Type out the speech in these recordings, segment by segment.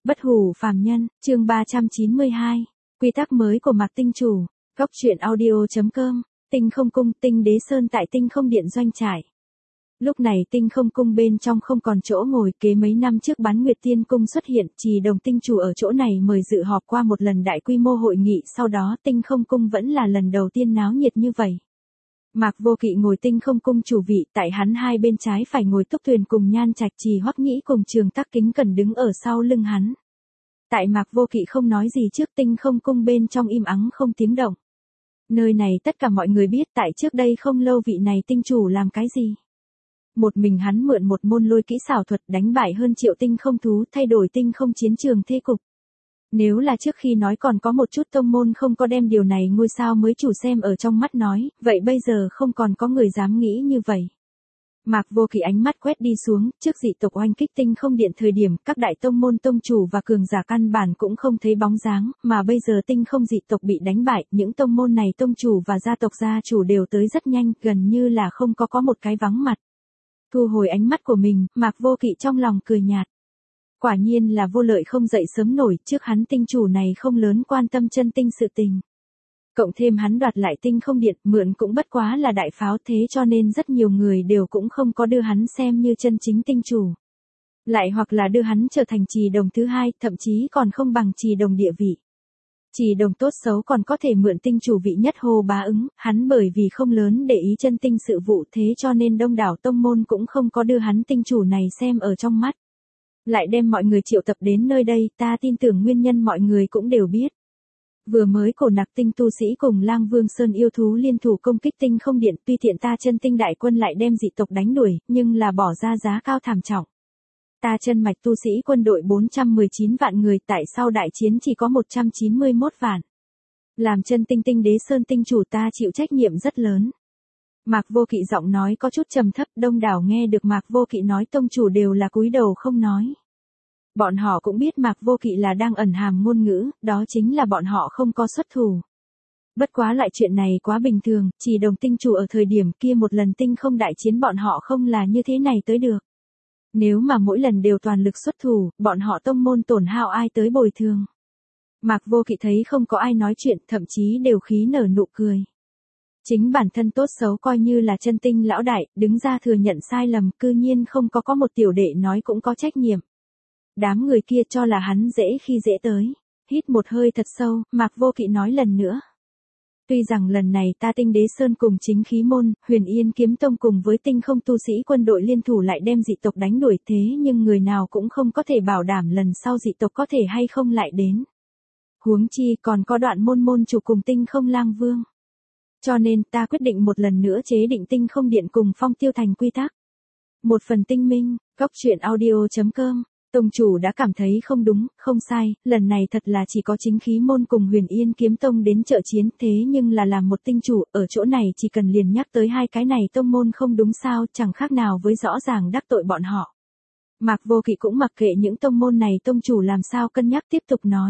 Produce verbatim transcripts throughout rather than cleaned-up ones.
Bất hủ phàm nhân, chương ba trăm chín mươi hai. Quy tắc mới của Mạc Tinh Chủ. Góc truyện audio.com. Tinh không cung, Tinh Đế Sơn tại Tinh không điện doanh trại. Lúc này Tinh không cung bên trong không còn chỗ ngồi, kế mấy năm trước Bán Nguyệt Tiên cung xuất hiện, Trì Đồng Tinh Chủ ở chỗ này mời dự họp qua một lần đại quy mô hội nghị, sau đó Tinh không cung vẫn là lần đầu tiên náo nhiệt như vậy. Mạc Vô Kỵ ngồi Tinh không cung chủ vị, tại hắn hai bên trái phải ngồi Túc Tuyền cùng Nhan Trạch Trì Hoắc Nhĩ cùng Trường Tắc Kính Cẩn đứng ở sau lưng hắn. Tại Mạc Vô Kỵ không nói gì trước, Tinh không cung bên trong im ắng không tiếng động. Nơi này tất cả mọi người biết tại trước đây không lâu vị này tinh chủ làm cái gì. Một mình hắn mượn một môn lôi kỹ xảo thuật đánh bại hơn triệu tinh không thú, thay đổi tinh không chiến trường thế cục. Nếu là trước khi nói còn có một chút tông môn không có đem điều này ngôi sao mới chủ xem ở trong mắt nói, vậy bây giờ không còn có người dám nghĩ như vậy. Mạc Vô Kỵ ánh mắt quét đi xuống, trước dị tộc oanh kích Tinh không điện thời điểm, các đại tông môn tông chủ và cường giả căn bản cũng không thấy bóng dáng, mà bây giờ Tinh không dị tộc bị đánh bại, những tông môn này tông chủ và gia tộc gia chủ đều tới rất nhanh, gần như là không có có một cái vắng mặt. Thu hồi ánh mắt của mình, Mạc Vô Kỵ trong lòng cười nhạt. Quả nhiên là vô lợi không dậy sớm nổi, trước hắn tinh chủ này không lớn quan tâm chân tinh sự tình. Cộng thêm hắn đoạt lại Tinh không điện, mượn cũng bất quá là đại pháo, thế cho nên rất nhiều người đều cũng không có đưa hắn xem như chân chính tinh chủ. Lại hoặc là đưa hắn trở thành Trì Đồng thứ hai, thậm chí còn không bằng Trì Đồng địa vị. Trì Đồng tốt xấu còn có thể mượn tinh chủ vị nhất hô bá ứng, hắn bởi vì không lớn để ý chân tinh sự vụ, thế cho nên đông đảo tông môn cũng không có đưa hắn tinh chủ này xem ở trong mắt. Lại đem mọi người triệu tập đến nơi đây, ta tin tưởng nguyên nhân mọi người cũng đều biết. Vừa mới cổ nặc tinh tu sĩ cùng Lang Vương Sơn yêu thú liên thủ công kích Tinh không điện, tuy tiện ta chân tinh đại quân lại đem dị tộc đánh đuổi, nhưng là bỏ ra giá cao thảm trọng. Ta chân mạch tu sĩ quân đội bốn trăm mười chín vạn người, tại sau đại chiến chỉ có một trăm chín mươi mốt vạn. Làm chân tinh Tinh Đế Sơn tinh chủ ta chịu trách nhiệm rất lớn. Mạc Vô Kỵ giọng nói có chút trầm thấp, đông đảo nghe được Mạc Vô Kỵ nói tông chủ đều là cúi đầu không nói. Bọn họ cũng biết Mạc Vô Kỵ là đang ẩn hàm ngôn ngữ, đó chính là bọn họ không có xuất thủ. Bất quá lại chuyện này quá bình thường, Trì Đồng tinh chủ ở thời điểm kia một lần tinh không đại chiến bọn họ không là như thế này tới được. Nếu mà mỗi lần đều toàn lực xuất thủ, bọn họ tông môn tổn hao ai tới bồi thường. Mạc Vô Kỵ thấy không có ai nói chuyện, thậm chí đều khí nở nụ cười. Chính bản thân tốt xấu coi như là chân tinh lão đại, đứng ra thừa nhận sai lầm, cư nhiên không có có một tiểu đệ nói cũng có trách nhiệm. Đám người kia cho là hắn dễ khi dễ tới. Hít một hơi thật sâu, Mạc Vô Kỵ nói lần nữa. Tuy rằng lần này ta Tinh Đế Sơn cùng chính khí môn, Huyền Yên kiếm tông cùng với tinh không tu sĩ quân đội liên thủ lại đem dị tộc đánh đuổi, thế nhưng người nào cũng không có thể bảo đảm lần sau dị tộc có thể hay không lại đến. Huống chi còn có Đoạn môn môn chủ cùng tinh không lang vương. Cho nên ta quyết định một lần nữa chế định Tinh không điện cùng Phong Tiêu thành quy tắc. Một phần tinh minh, góc truyện audio.com. Tông chủ đã cảm thấy không đúng, không sai, lần này thật là chỉ có chính khí môn cùng Huyền Yên kiếm tông đến trợ chiến, thế nhưng là làm một tinh chủ, ở chỗ này chỉ cần liền nhắc tới hai cái này tông môn không đúng sao, chẳng khác nào với rõ ràng đắc tội bọn họ. Mạc Vô Kỵ cũng mặc kệ những tông môn này tông chủ làm sao cân nhắc, tiếp tục nói.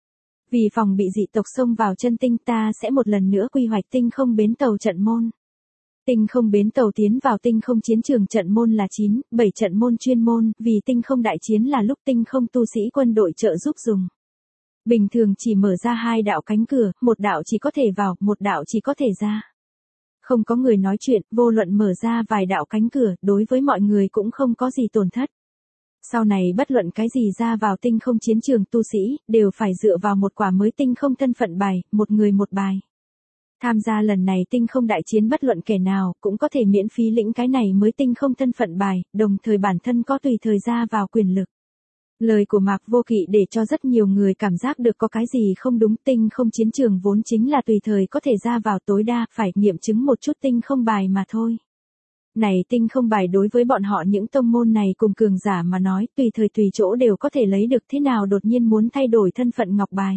Vì phòng bị dị tộc xông vào chân tinh, ta sẽ một lần nữa quy hoạch tinh không bến tàu trận môn. Tinh không bến tàu tiến vào tinh không chiến trường trận môn là chín, bảy trận môn chuyên môn, vì tinh không đại chiến là lúc tinh không tu sĩ quân đội trợ giúp dùng. Bình thường chỉ mở ra hai đạo cánh cửa, một đạo chỉ có thể vào, một đạo chỉ có thể ra. Không có người nói chuyện, vô luận mở ra vài đạo cánh cửa, đối với mọi người cũng không có gì tổn thất. Sau này bất luận cái gì ra vào tinh không chiến trường tu sĩ, đều phải dựa vào một quả mới tinh không thân phận bài, một người một bài. Tham gia lần này tinh không đại chiến bất luận kẻ nào, cũng có thể miễn phí lĩnh cái này mới tinh không thân phận bài, đồng thời bản thân có tùy thời ra vào quyền lực. Lời của Mạc Vô Kỵ để cho rất nhiều người cảm giác được có cái gì không đúng, tinh không chiến trường vốn chính là tùy thời có thể ra vào, tối đa phải nghiệm chứng một chút tinh không bài mà thôi. Này tinh không bài đối với bọn họ những tông môn này cùng cường giả mà nói, tùy thời tùy chỗ đều có thể lấy được, thế nào đột nhiên muốn thay đổi thân phận ngọc bài.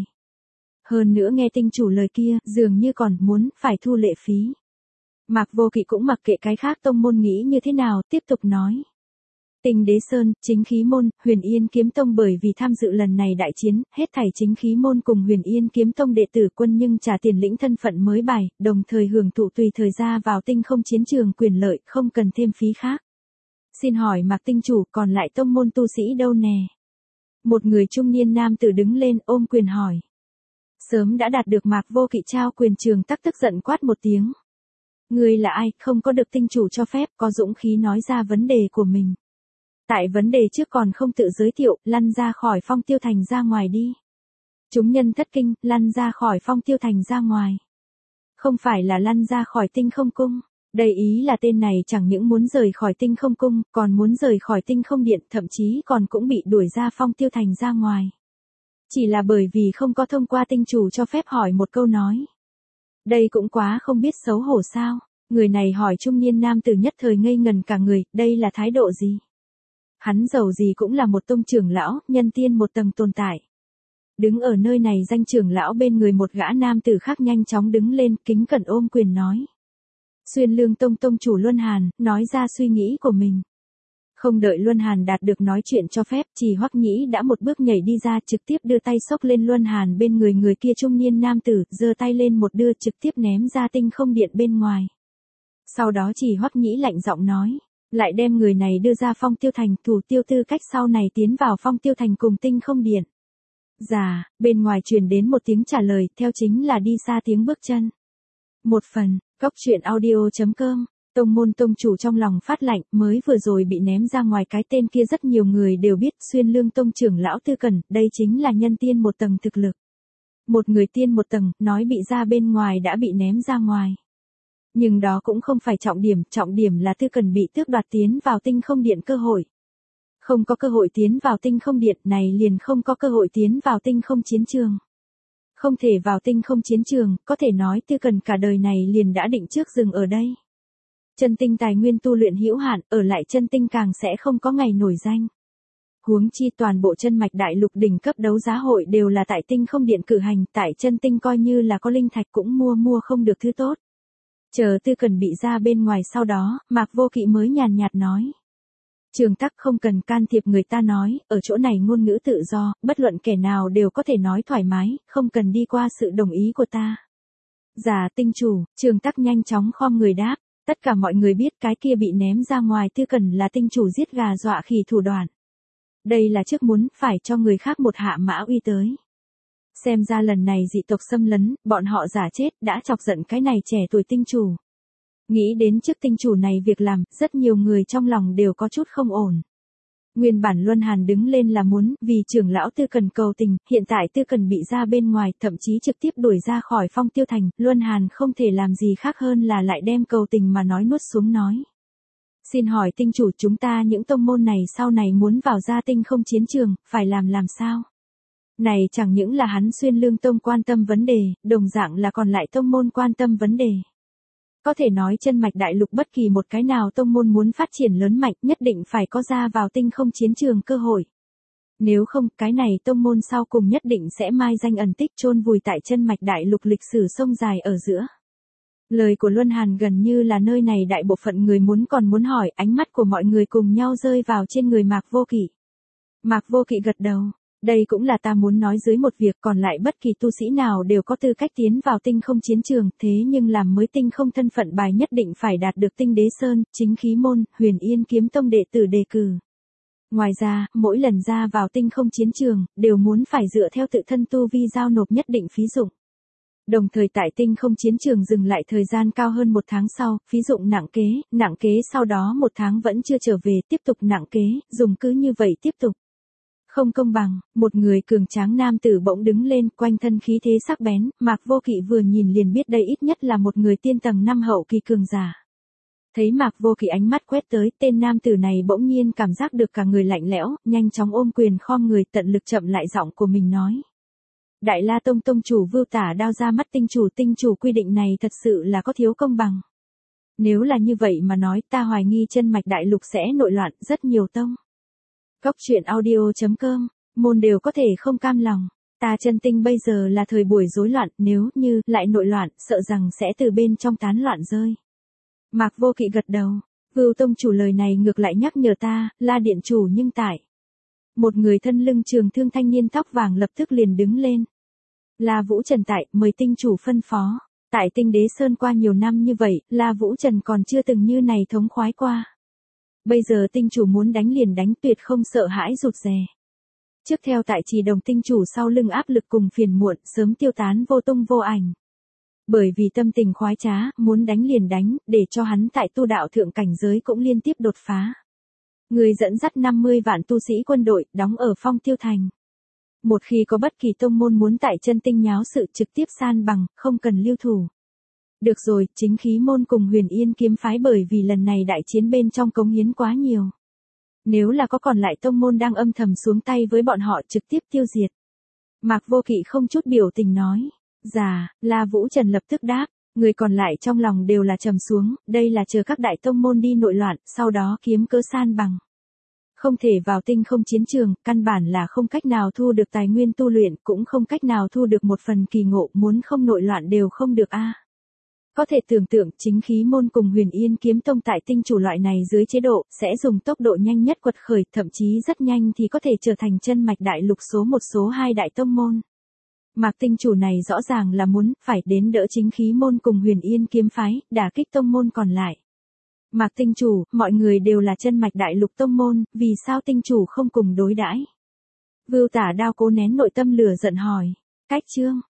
Hơn nữa nghe tinh chủ lời kia, dường như còn muốn phải thu lệ phí. Mạc Vô Kỵ cũng mặc kệ cái khác tông môn nghĩ như thế nào, tiếp tục nói. Tinh Đế Sơn, chính khí môn, Huyền Yên kiếm tông bởi vì tham dự lần này đại chiến, hết thảy chính khí môn cùng Huyền Yên kiếm tông đệ tử quân nhưng trả tiền lĩnh thân phận mới bài, đồng thời hưởng thụ tùy thời ra vào tinh không chiến trường quyền lợi, không cần thêm phí khác. Xin hỏi Mạc tinh chủ, còn lại tông môn tu sĩ đâu nè? Một người trung niên nam tử đứng lên ôm quyền hỏi. Sớm đã đạt được Mạc Vô Kỵ trao quyền Trường Tắc tức giận quát một tiếng. Ngươi là ai, không có được tinh chủ cho phép, có dũng khí nói ra vấn đề của mình. Tại vấn đề trước còn không tự giới thiệu, lăn ra khỏi Phong Tiêu Thành ra ngoài đi. Chúng nhân thất kinh, lăn ra khỏi Phong Tiêu Thành ra ngoài. Không phải là lăn ra khỏi Tinh Không Cung. Đây ý là tên này chẳng những muốn rời khỏi Tinh Không Cung, còn muốn rời khỏi Tinh Không Điện, thậm chí còn cũng bị đuổi ra Phong Tiêu Thành ra ngoài. Chỉ là bởi vì không có thông qua tinh chủ cho phép hỏi một câu nói. Đây cũng quá không biết xấu hổ sao. Người này hỏi trung niên nam tử nhất thời ngây ngần cả người, đây là thái độ gì? Hắn giàu gì cũng là một tông trưởng lão, nhân tiên một tầng tồn tại. Đứng ở nơi này danh trưởng lão bên người một gã nam tử khác nhanh chóng đứng lên, kính cẩn ôm quyền nói. Xuyên Lương Tông tông chủ Luân Hàn, nói ra suy nghĩ của mình. Không đợi Luân Hàn đạt được nói chuyện cho phép, Chỉ Hoắc Nhĩ đã một bước nhảy đi ra trực tiếp đưa tay xốc lên Luân Hàn bên người người kia trung niên nam tử, giơ tay lên một đưa trực tiếp ném ra Tinh Không Điện bên ngoài. Sau đó Chỉ Hoắc Nhĩ lạnh giọng nói, lại đem người này đưa ra Phong Tiêu Thành, thủ tiêu tư cách sau này tiến vào Phong Tiêu Thành cùng Tinh Không Điện. Dạ, bên ngoài truyền đến một tiếng trả lời, theo chính là đi xa tiếng bước chân. Một phần, Cốc Truyện Audio chấm com. Tông môn tông chủ trong lòng phát lạnh, mới vừa rồi bị ném ra ngoài cái tên kia rất nhiều người đều biết, Xuyên Lương Tông trưởng lão Tư Cẩn, đây chính là nhân tiên một tầng thực lực. Một người tiên một tầng, nói bị ra bên ngoài đã bị ném ra ngoài. Nhưng đó cũng không phải trọng điểm, trọng điểm là Tư Cẩn bị tước đoạt tiến vào Tinh Không Điện cơ hội. Không có cơ hội tiến vào Tinh Không Điện này liền không có cơ hội tiến vào Tinh Không chiến trường. Không thể vào Tinh Không chiến trường, có thể nói Tư Cẩn cả đời này liền đã định trước dừng ở đây. Chân tinh tài nguyên tu luyện hữu hạn, ở lại chân tinh càng sẽ không có ngày nổi danh. Huống chi toàn bộ chân mạch đại lục đỉnh cấp đấu giá hội đều là tại Tinh Không Điện cử hành, tại chân tinh coi như là có linh thạch cũng mua mua không được thứ tốt. Chờ Tư Cẩn bị ra bên ngoài sau đó, Mạc Vô Kỵ mới nhàn nhạt nói. Trường Tắc không cần can thiệp người ta nói, ở chỗ này ngôn ngữ tự do, bất luận kẻ nào đều có thể nói thoải mái, không cần đi qua sự đồng ý của ta. Dạ tinh chủ, Trường Tắc nhanh chóng khom người đáp. Tất cả mọi người biết cái kia bị ném ra ngoài Tư Cẩn là tinh chủ giết gà dọa khỉ thủ đoạn. Đây là trước muốn phải cho người khác một hạ mã uy tới. Xem ra lần này dị tộc xâm lấn, bọn họ giả chết đã chọc giận cái này trẻ tuổi tinh chủ. Nghĩ đến trước tinh chủ này việc làm, rất nhiều người trong lòng đều có chút không ổn. Nguyên bản Luân Hàn đứng lên là muốn, vì trưởng lão Tư Cẩn cầu tình, hiện tại Tư Cẩn bị ra bên ngoài, thậm chí trực tiếp đuổi ra khỏi Phong Tiêu Thành, Luân Hàn không thể làm gì khác hơn là lại đem cầu tình mà nói nuốt xuống nói. Xin hỏi tinh chủ, chúng ta những tông môn này sau này muốn vào ra Tinh Không chiến trường, phải làm làm sao? Này chẳng những là hắn Xuyên Lương Tông quan tâm vấn đề, đồng dạng là còn lại tông môn quan tâm vấn đề. Có thể nói chân mạch đại lục bất kỳ một cái nào tông môn muốn phát triển lớn mạnh nhất định phải có ra vào Tinh Không chiến trường cơ hội. Nếu không, cái này tông môn sau cùng nhất định sẽ mai danh ẩn tích chôn vùi tại chân mạch đại lục lịch sử sông dài ở giữa. Lời của Luân Hàn gần như là nơi này đại bộ phận người muốn còn muốn hỏi, ánh mắt của mọi người cùng nhau rơi vào trên người Mạc Vô Kỵ. Mạc Vô Kỵ gật đầu. Đây cũng là ta muốn nói dưới một việc, còn lại bất kỳ tu sĩ nào đều có tư cách tiến vào Tinh Không chiến trường, thế nhưng làm mới Tinh Không thân phận bài nhất định phải đạt được Tinh Đế Sơn, Chính Khí Môn, Huyền Yên Kiếm Tông đệ tử đề cử. Ngoài ra, mỗi lần ra vào Tinh Không chiến trường, đều muốn phải dựa theo tự thân tu vi giao nộp nhất định phí dụng. Đồng thời tại Tinh Không chiến trường dừng lại thời gian cao hơn một tháng sau, phí dụng nặng kế, nặng kế sau đó một tháng vẫn chưa trở về, tiếp tục nặng kế, dùng cứ như vậy tiếp tục. Không công bằng, một người cường tráng nam tử bỗng đứng lên, quanh thân khí thế sắc bén, Mạc Vô Kỵ vừa nhìn liền biết đây ít nhất là một người tiên tầng năm hậu kỳ cường giả. Thấy Mạc Vô Kỵ ánh mắt quét tới, tên nam tử này bỗng nhiên cảm giác được cả người lạnh lẽo, nhanh chóng ôm quyền khom người, tận lực chậm lại giọng của mình nói. Đại La Tông tông chủ Vưu Tả đao ra mắt tinh chủ, tinh chủ quy định này thật sự là có thiếu công bằng. Nếu là như vậy mà nói, ta hoài nghi chân mạch đại lục sẽ nội loạn, rất nhiều tông. Cốc Truyện Audio chấm com, môn đều có thể không cam lòng. Ta chân tinh bây giờ là thời buổi rối loạn, nếu như lại nội loạn, sợ rằng sẽ từ bên trong tán loạn rơi. Mạc Vô Kỵ gật đầu, Vưu tông chủ lời này ngược lại nhắc nhở ta, La điện chủ nhưng tại. Một người thân lưng trường thương thanh niên tóc vàng lập tức liền đứng lên. La Vũ Trần tại, mời tinh chủ phân phó. Tại Tinh Đế Sơn qua nhiều năm như vậy, La Vũ Trần còn chưa từng như này thống khoái qua. Bây giờ tinh chủ muốn đánh liền đánh, tuyệt không sợ hãi rụt rè. Trước theo tại Trì Đồng tinh chủ sau lưng áp lực cùng phiền muộn sớm tiêu tán vô tung vô ảnh. Bởi vì tâm tình khoái trá, muốn đánh liền đánh, để cho hắn tại tu đạo thượng cảnh giới cũng liên tiếp đột phá. Người dẫn dắt năm mươi vạn tu sĩ quân đội, đóng ở Phong Tiêu Thành. Một khi có bất kỳ tông môn muốn tại chân tinh nháo sự trực tiếp san bằng, không cần lưu thủ. Được rồi, chính khí môn cùng Huyền Yên kiếm phái bởi vì lần này đại chiến bên trong cống hiến quá nhiều. Nếu là có còn lại tông môn đang âm thầm xuống tay với bọn họ trực tiếp tiêu diệt. Mạc Vô Kỵ không chút biểu tình nói. Dạ, La Vũ Trần lập tức đáp, người còn lại trong lòng đều là trầm xuống, đây là chờ các đại tông môn đi nội loạn, sau đó kiếm cớ san bằng. Không thể vào tinh không chiến trường, căn bản là không cách nào thu được tài nguyên tu luyện, cũng không cách nào thu được một phần kỳ ngộ, muốn không nội loạn đều không được a. Có thể tưởng tượng chính khí môn cùng Huyền Yên kiếm tông tại tinh chủ loại này dưới chế độ, sẽ dùng tốc độ nhanh nhất quật khởi, thậm chí rất nhanh thì có thể trở thành chân mạch đại lục số một số hai đại tông môn. Mạc tinh chủ này rõ ràng là muốn, phải đến đỡ chính khí môn cùng Huyền Yên kiếm phái, đả kích tông môn còn lại. Mạc tinh chủ, mọi người đều là chân mạch đại lục tông môn, vì sao tinh chủ không cùng đối đãi? Vưu Tả Đao cố nén nội tâm lửa giận hỏi. Cách chương.